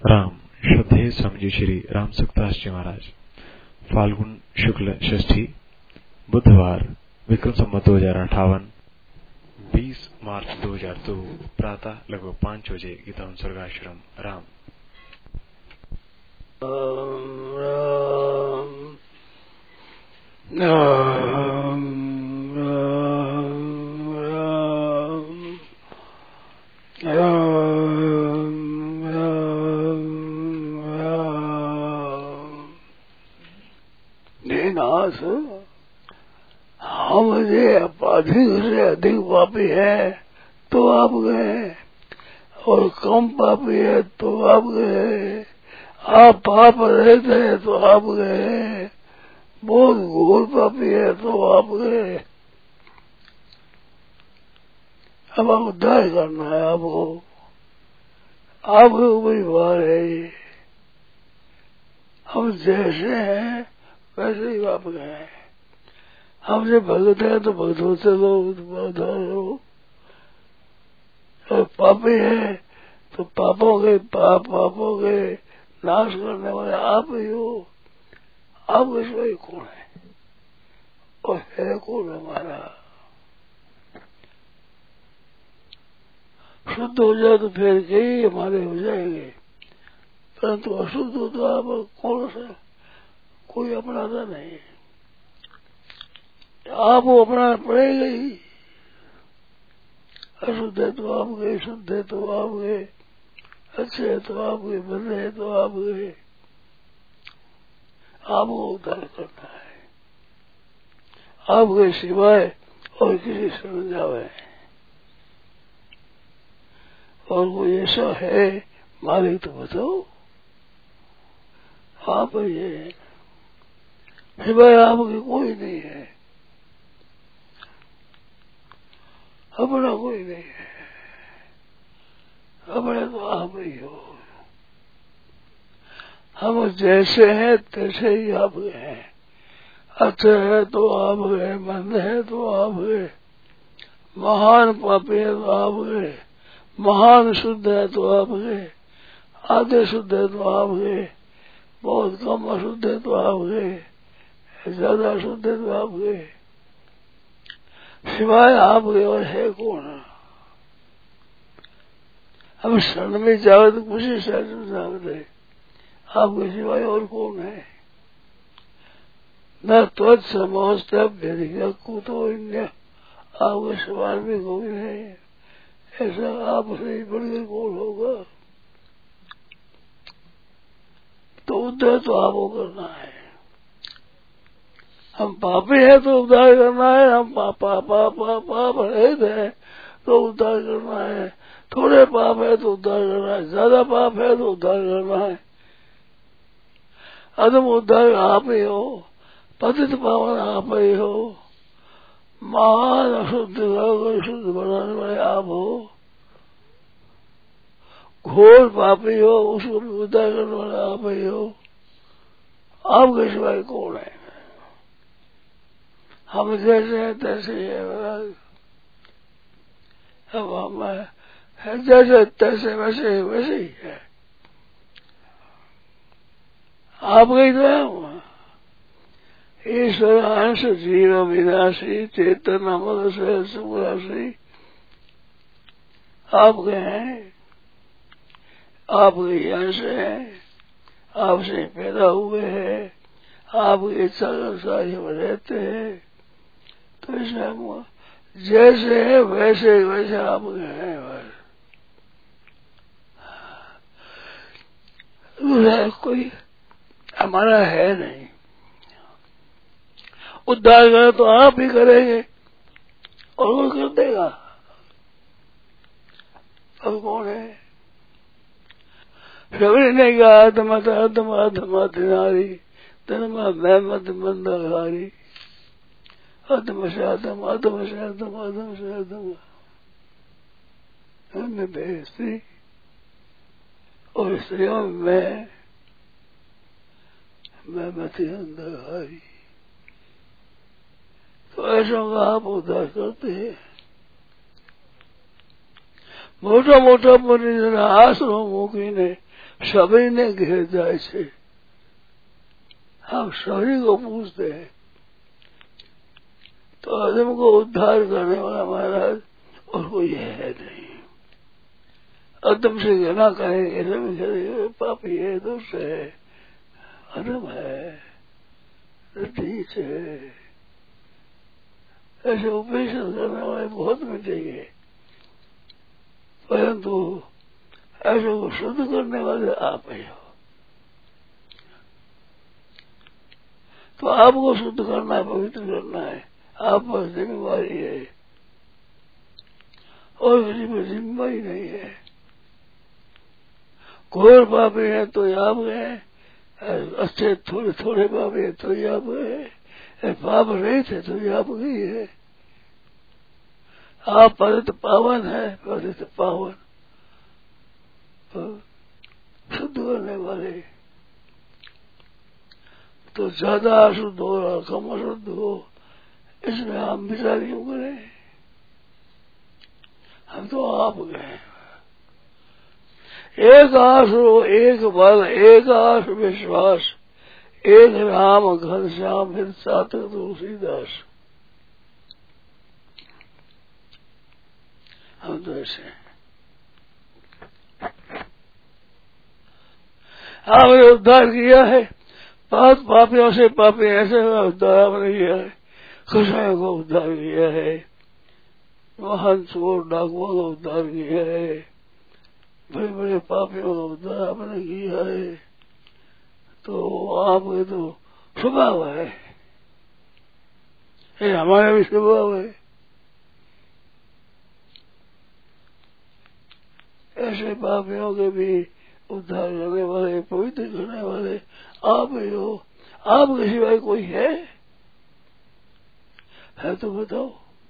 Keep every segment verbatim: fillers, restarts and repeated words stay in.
राम श्रद्धेय स्वामी श्री राम सुखदास जी महाराज। फाल्गुन शुक्ल षष्ठी बुधवार विक्रम संवत दो हजार अठावन बीस मार्च दो हजार दो प्रातः लगभग पाँच बजे गीता स्वर्गाश्रम राम। राम राम राम राम नाथ हम जे अधिक से अधिक पापी है तो आप गए, और कम पापी है तो आप गए। आप पाप रहते हैं तो आप गए, बहुत घोर पापी है तो आप गए। अब आप उद्धार करना है, आपको आपके ऊपर ही भार है ये। हम जैसे हैं वैसे ही आप गए। हमसे भगत है तो भगत होते लोग हो, और पापी है तो पापों के पाप पापों के नाश करने वाले आप ही हो। आप इसमें कौन है और है कौन हमारा? शुद्ध हो जाए तो फिर कई हमारे हो जाएंगे, परंतु अशुद्ध हो तो आप कौन सा कोई अपनाता नहीं। आप वो अपना पड़ेगा ही। अशुद्ध है तो आप गए, शुद्ध है तो आप गए, अच्छे है तो आप गए, बंदे है तो आप गए। आपको उद्धार करना है, आपके सिवाय और किसी शरण जावे। और कोई ऐसा है मालिक तो बताओ, आप ये सिवाय आपके कोई नहीं है, अपना कोई नहीं है। अपने तो आप ही हो। हम जैसे हैं तैसे ही आप हैं। अच्छे है तो आप गए, मंद है तो आप गए, महान पापी है तो आप गए, महान शुद्ध है तो आप गए, आधे शुद्ध है तो आप गए, बहुत कम अशुद्ध है तो आप गए, ज्यादा शुद्ध है तो आप गए। सिवाय आप गए और है कौन? हम शरण में जाओ तो कुछ ही शरण जाते, आपके सिवाय और कौन है? न त्वच समस्त व्यधिका कुतो अन्य, आपके सवाल में कोई नहीं। ऐसा आपसे ही बढ़कर कौन होगा? तो उद्धार तो आपको करना है। हम पापी है तो उद्धार करना है, हम पापा पापा पाप रहते हैं तो उद्धार करना है, थोड़े पाप है तो उद्धार करना है, ज्यादा पाप है तो उद्धार करना है। अदम उद्धार आप ही हो, पतित पावन आप ही हो, महान अशुद्ध को शुद्ध बनाने वाले आप हो। घोर पापी हो, उसको भी उद्धार करने वाले आप ही हो। आपके सिवाय कौन है? हम जैसे हैं तैसे ही है। अब हम है जैसे तैसे वैसे वैसे ही है। आप गई तो है ईश्वर अंश जीव विनाशी चेतन अमल से सुराशी। आप गए हैं, आपके अंश है, आपसे पैदा हुए हैं, आपकी इच्छा अनुसार ही रहते हैं। तो इसमें हम जैसे है वैसे वैसे आप गए हैं। दूसरा कोई हमारा है नहीं। उद्धार करे तो आप ही करेंगे और वो कर देगा। अब कौन है? रवि ने कहा धमत धमा धमा नारी धनमा मैं मत मंदारी अधम शादम अधम शादम अधम शादम मैं बेस्ती और स्त्रियों में मैं मती अंधारी। तो ऐसा का आप उद्धार करते हैं। मोटा मोटा मुनि आश्रम मुखी ने सभी ने घेर जाए से हम सभी को पूछते हैं। तो आदम को उद्धार करने वाला महाराज और कोई है नहीं। आदम से घना करेंगे सभी करेंगे पापी है, दुष्ट है, अधम है, नीच है, ऐसे उपदेशन करने वाले बहुत मिटेंगे, परंतु ऐसे को शुद्ध करने वाले आप ही हो। तो आपको शुद्ध करना है, पवित्र करना है, आप पर जिम्मेवारी है और किसी पर जिम्मेवारी नहीं है। घोर पापी है तो आप गए, अच्छे थोड़े थोड़े पापी है तो आप गए, पाप रहे थे तो आप गई है। आप पतित पावन है, पतित पावन शुद्ध करने वाले। तो ज्यादा अशुद्ध हो और कम अशुद्ध हो, इसमें हम विचार क्यों करें? हम तो आप गए। एक आस हो, एक बल, एक आस विश्वास, एक राम घनश्याम फिर सातक तुलसीदास। हम तो ऐसे आपने उद्धार किया है, पाप पापियों से पापी ऐसे उद्धार आपने किया है, कसायों को उद्धार किया है, महान चोर डाकुओं का उद्धार किया है, बड़े बड़े पापियों का उद्धार आपने किया है। तो आपके तो स्वभाव है, ये हमारा भी स्वभाव है। ऐसे पापियों के भी उद्धार करने वाले, पवित्र करने वाले आप ही हो। आपके सिवाय कोई है? है तो बताओ।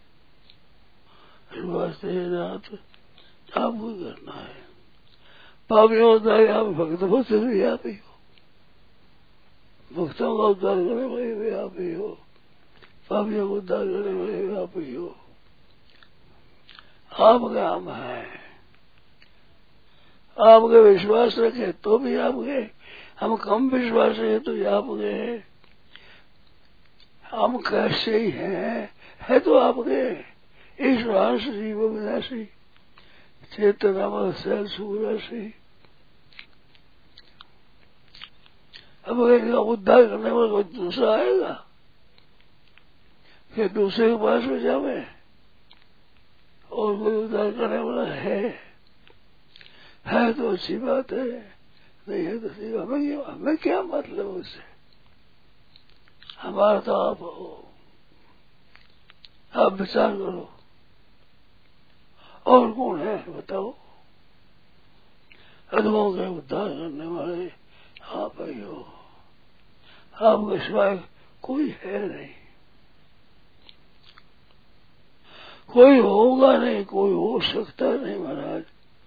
इस वास्ते रात आपको करना है। पापियों का उद्धार आप भक्त भक्त भी आप ही हो, भक्तों का उद्धार करने वाले भी आप ही हो, पापियों को उद्धार करने वाले भी आप ही हो। आपका हम है, आपके विश्वास रखे तो भी आप गए, हम कम विश्वास रखे तो आप गए। हम कैसे ही हैं, है तो आप गए। ईश्वर जीव विनाशी चेतना शैल सुराशी। अब उद्धार करने वाला कोई दूसरा आएगा, फिर दूसरे के पास में जावे और कोई उद्धार करने वाला है है तो अच्छी बात है, नहीं है तो अच्छी बात। हमें, हमें क्या मतलब उससे? हमारा तो आप हो। आप विचार करो और कौन है बताओ? अधमों के उद्धार करने वाले आप ही हो। आपके सिवाय कोई है नहीं, कोई होगा नहीं, कोई हो सकता नहीं महाराज।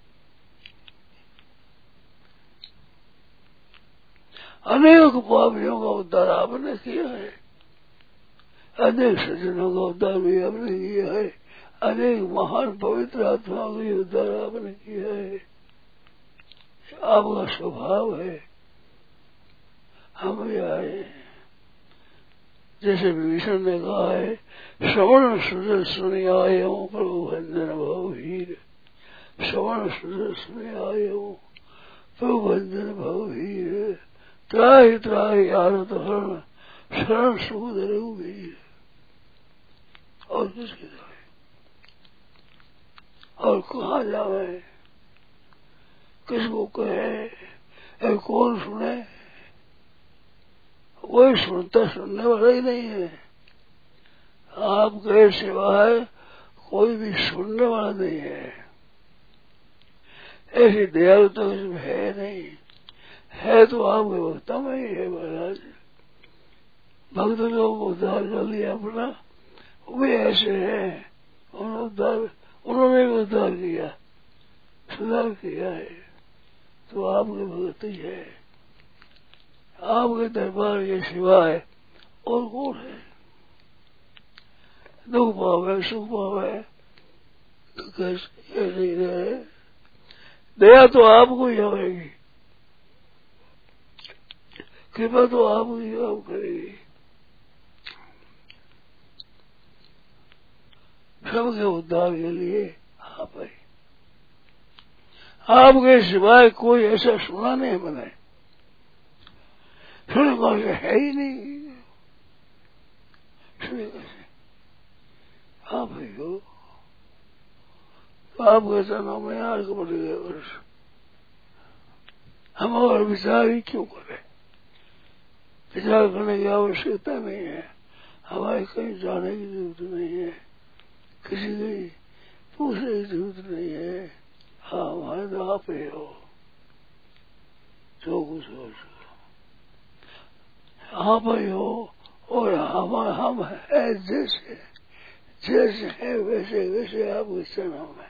अनेक पापियों का उद्धार आपने किया है, अनेक सज्जनों का उद्धार भी आपने किया है, अनेक महान पवित्र आत्माओं का उद्धार आपने किया है। आपका स्वभाव है। हम भी आए, जैसे विभीषण ने कहा है, श्रवण सुर सुनि आए हूँ प्रभु भंजन भवभीर। श्रवण सुर सुनि आए हूँ प्रभु भंजन भवभीर। त्राहि त्राहि आरत हरण शरण सुख रघुवीर। और किसकी जाए और कहाँ जावे, किसको कहे, कौन सुने? कोई सुनता सुनने वाला ही नहीं है। आपके सिवाय कोई भी सुनने वाला नहीं है। ऐसी दयालु तो इसमें है नहीं, है तो आपके भक्तों में ही है महाराज। भक्त लोगों को उद्धार कर लिया अपना, वे ऐसे हैं, उन्होंने उद्धार उन्होंने भी उद्धार किया, सुधार किया है। तो आपके भक्त ही है। आपके दरबार के सिवाय और कौन है? दुख पावे सुख पावे कैसे नहीं रहे। दया तो आपको ही आएगी, कृपा तो आपकी आप करेगी। सबके उद्धार के लिए आप है। आपके सिवाय कोई ऐसा सुना नहीं मैंने, सुने कौन से है ही नहीं, सुने कैसे आप ही हो। तो आपके चरणों में आज को बढ़ गए वर्ष, हम और विचार ही क्यों करें? विचार करने की आवश्यकता नहीं है, हमारे कहीं जाने की जरूरत नहीं है, किसी की पूछने की जरूरत नहीं है। हाँ हमारे तो आप ही हो, जो कुछ हो आप ही हो। और हम हम है जैसे जैसे है वैसे वैसे आपके चरणों में,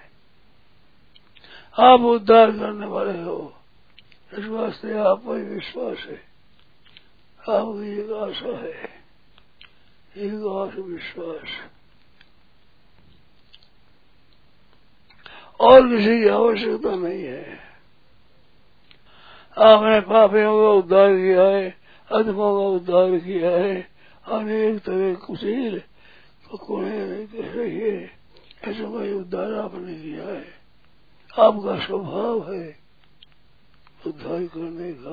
आप उद्धार करने वाले हो। इस वास्ते आप पर विश्वास है, आपकी एक आशा है, एक आश विश्वास, और किसी की आवश्यकता नहीं है। आपने पापियों का उद्धार किया है, अधमों का उद्धार किया है, अनेक तरह कुशील कोने कह रही है, ऐसा कोई उद्धार आपने किया है। आपका स्वभाव है उद्धार करने का।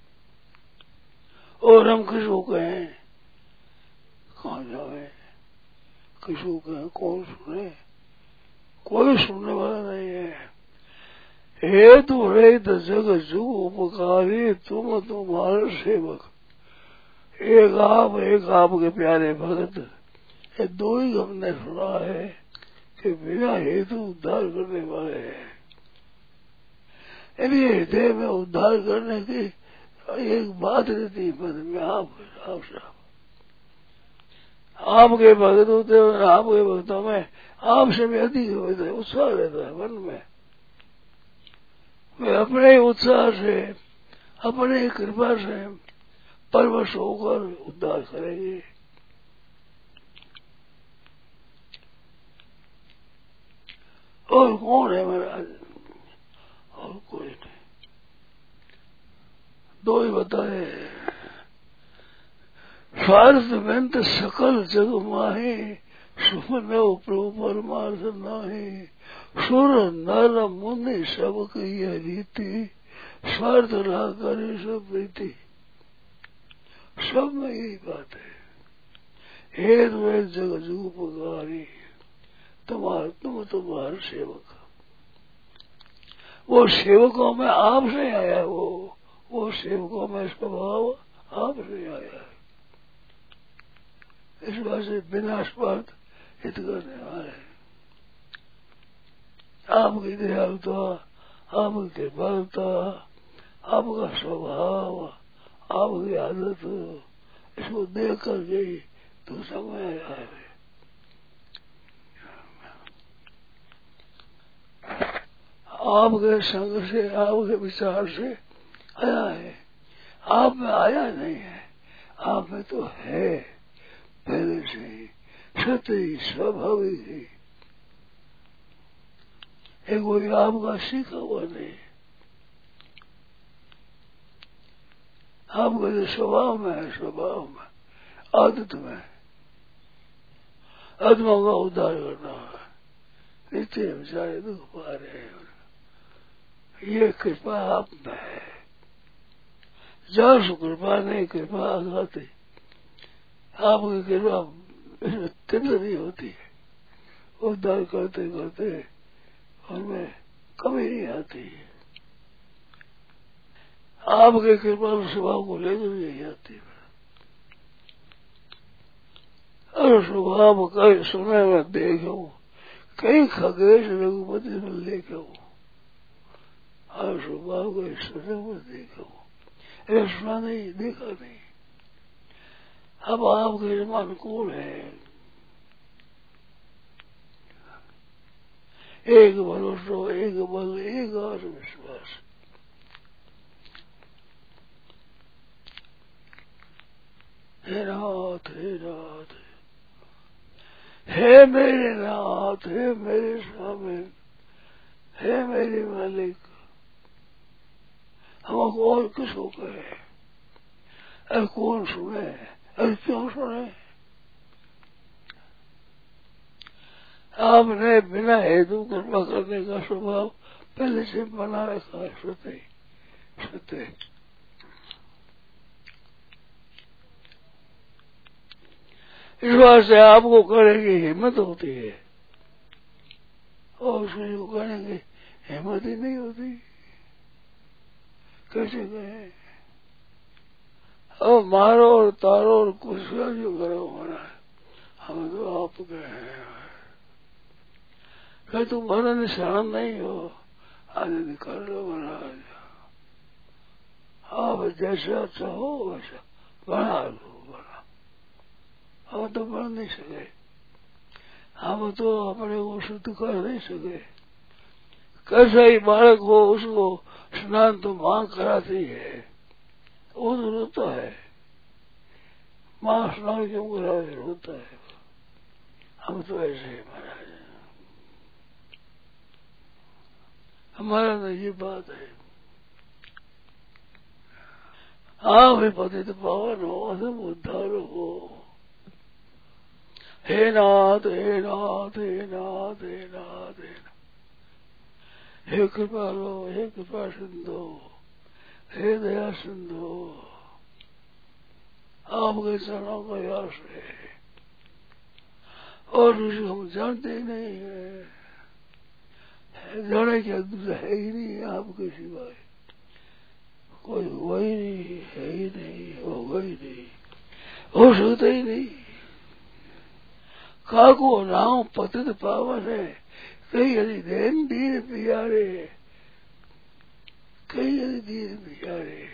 और हम किसको कहें, कहाँ जाए, किसको कहें, कौन सुने? कोई सुनने वाला नहीं है। हेतु रहित जग जुग उपकारी तुम तुम्हारे सेवक, एक आप एक आपके प्यारे भगत, ये दो ही हमने सुना है कि बिना हेतु उद्धार करने वाले हैं। यदि हृदय में उद्धार करने की एक बात रहती मन में, आप आप साहब आपके भगत होते हैं, आपके भक्तों में आपसे भी अधिक होता है, उत्साह रहता है मन में। वे अपने उत्साह से, अपने कृपा से परवश होकर उद्धार करेंगे। और कौन है महाराज? और कोई नहीं, दो ही बताए। स्वार्थ में सकल जग माहे, सुमन प्रभु परमार्थ नाहे, सुर नर मुनि सब की रीति, स्वार्थ ला करे सब प्रीति। सब में यही बात है। हे द्वैत जग जुगपकारी, तुम्हार तुम तुम्हारे सेवक, वो सेवकों में आपसे आया, वो वो सेवकों में स्वभाव आपसे आया है। इस बात से बिना स्वार्थ हित करने वाले, आपकी दयालुता, आपकी कृपालुता, आपका स्वभाव, आपकी आदत, इसको देख करके ही तो समय आया है। आपके संग से, आपके विचार से आया है, आप में आया नहीं है, आप में तो है पहले से ही, सत्य ही, स्वाभाविक ही। ये कोई आपका सीखा हुआ नहीं, आपका जो स्वभाव में है, स्वभाव में, आदत में, आत्मा का उद्धार करना है। नित्य बेचारे दुख पा रहे हैं, ये कृपा आप में है। जब कृपा नहीं, कृपा आती, आपकी कृपा तीव्र नहीं होती है, उद्धार करते करते उनमें कमी नहीं आती है। आपके कृपा स्वभाव को लेकर नहीं आती है। और स्वभाव कई सुने में देखो, कई खगेश रघुपति में लेखो, और स्वभाव को सुने में देखो, ऐसा सुना नहीं, देखा नहीं। अब आपके अनुकूल है, एक भरोसा, एक बल, एक आत्म विश्वास। हे नाथ, हे नाथ, हे मेरे नाथ, हे मेरे स्वामी, हे मेरे मालिक, हमको और किसको कहे? अरे कौन सुने, अरे क्यों सुने? आपने बिना हेतु कृपा करने का स्वभाव पहले से बना रखा है। सत्य सत्य इस बात से आपको करने की हिम्मत होती है और उसमें को करने की हिम्मत ही नहीं होती। कैसे कहे? और मारो और तारो और कुछ जो करो होना है, हम तो आप कहे कहे तुम्हारा निशान नहीं हो, आज कर लो महाराज, आप जैसा चाहो वैसा बना लो, बना। हम तो बन नहीं सके, हम तो अपने को शुद्ध कर नहीं सके। कैसा ही बालक हो उसको स्नान तो माँ कराती है, वो तो रोता है, माँ स्नान क्यों करा रोता है। हम तो ऐसे ही महाराज, हमारा तो ये बात है। हाँ भाई पतित पावन हो, असम उद्धार हो। हे नाथ हे नाथ हे नाथ हे नाथ हे नाथ, हे कृपालो हे कृपा सिंधु, हे दया सिंधु, आपके चरणों का यास है और उसे हम जानते ही नहीं है, जाने क्या दूसरा है ही नहीं आपके सिवाय, कोई हुआ ही नहीं, है ही नहीं, होगा ही नहीं, हो सकता ही नहीं। काको नाम पतित पावन है, कई यदि दीन दीन प्यारे, कई यदि दीन प्यारे।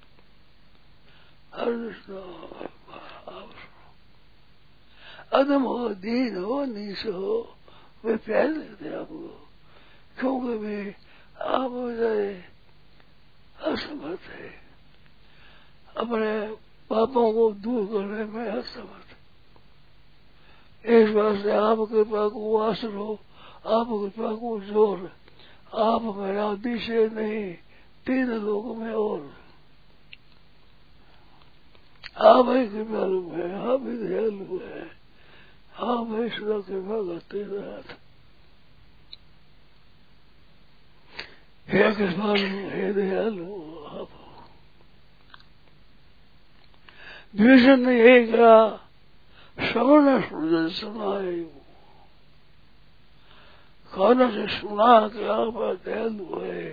अदम हो, दीन हो, नीच हो, वे प्यारे लगते आपको, क्योंकि वे आप असमर्थ है, अपने पापों को दूर करने में असमर्थ। इस बात से आप कृपा को आसर हो, आप कृपा को जोर, आप मेरा दिशे नहीं तीन लोग में और, आप ही कृपालु है, आप ही दयालु है, आप ही सदा कृपा करते रहते। हे कृपालु हे दयालु आप। भीषण ने यही कहा, श्रवण सूर्य सुनाए, खाना से सुना कि आप दयालु है,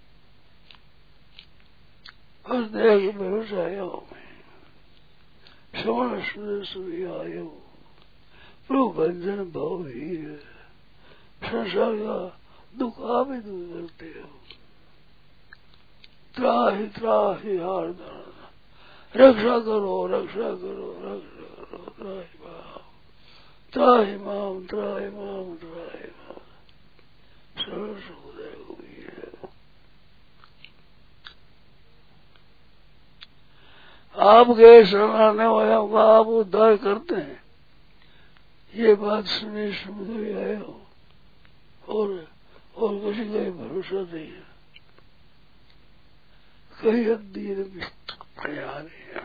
बस दया की भरोसा आया हूँ मैं। श्रवण सूर्य सूर्य आयो, प्रभु भंजन भाव ही है, संसार का दुख आप ही दूर करते हो। त्राहि त्राहि हार रक्षा करो रक्षा करो रक्षा करो, त्राहि माम त्राहि माम त्राहि माम त्राहि माम, सरल सुखदय हुई है। आपके शरण आने वालों का आप उद्धार करते हैं, ये बात सुनी समझ भी आए हो, और और किसी का ही भरोसा नहीं है। कई दीन प्यारे,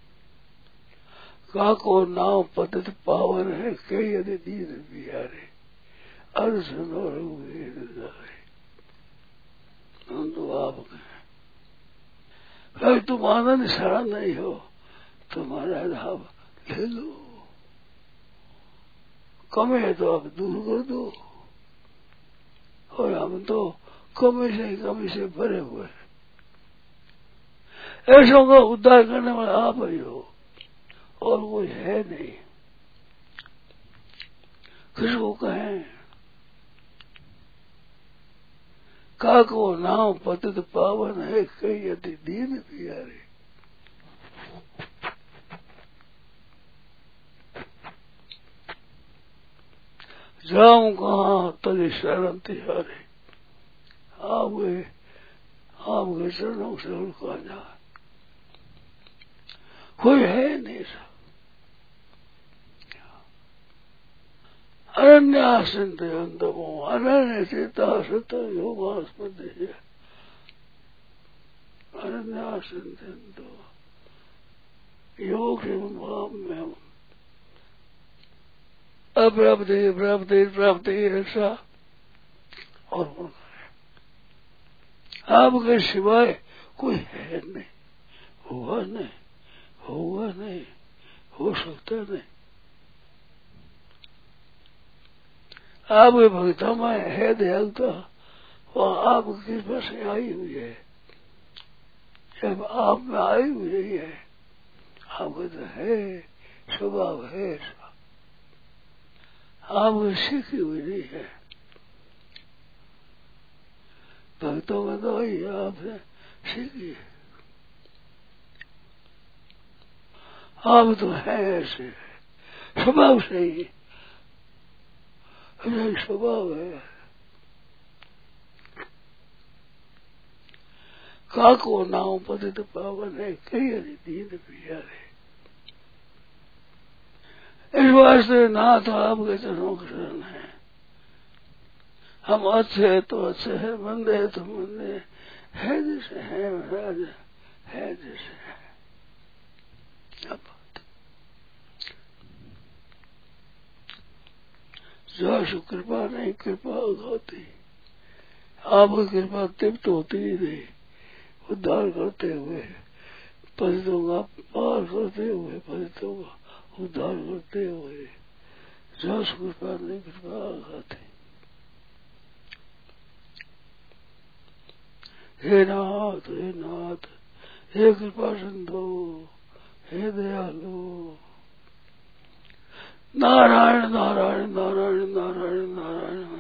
काको नाम पतित पावन है, कई यदि दीन प्यारे, अर्जुन और हम तो आप कहीं तुम आनंद सारा नहीं हो, तुम्हारा लाभ ले लो, कम है तो आप दूर कर दो, और हम तो कमी से कमी से भरे हुए हैं। ऐसों का उद्धार करने वाला आप ही हो और कोई है नहीं। किसको कहें? काको नाम पतित पावन है, कई यदि दीन प्यारे। जाऊं कहाँ तले शरण तिहारे, आपके आपके चरणों से उड़का जा, कोई है नहीं सा। अरण्यासिंत अंतमो अरण्य चेता सत योगास्पद अरण्यासिंत योग में अप्राप्ति प्राप्ति प्राप्ति ऐसा और होना है। आपके सिवाय कोई है नहीं, हुआ नहीं, होगा नहीं, हो सकता नहीं। आपके भक्तों में है दयालुता, वह आपकी कृपा से आई हुई है, जब आप में आई हुई है। आपको तो है, स्वभाव है, आपको सीखी हुई नहीं है। भक्तों में तो आई आपने सीखी है। आप तो है ऐसे, स्वभाव से ही स्वभाव है। काको नाव पतित पावन है, कई हरी दीन प्यारे। इस वास्ते नाथ आपके चरणों के शरण है। हम अच्छे है तो अच्छे है, मंदे है तो मंदे है, जैसे है महाराज, है जैसे है। अब जो कृपा नहीं, कृपा होती, आपकी कृपा तृप्त होती ही नहीं। उद्धार करते हुए पतितों का पार करते हुए, पतितों का उद्धार करते हुए, जो कृपा नहीं, कृपा आती। हे नाथ, हे नाथ, हे कृपा सिंधु, हे दयालु। नारायण नारायण नारायण नारायण नारायण।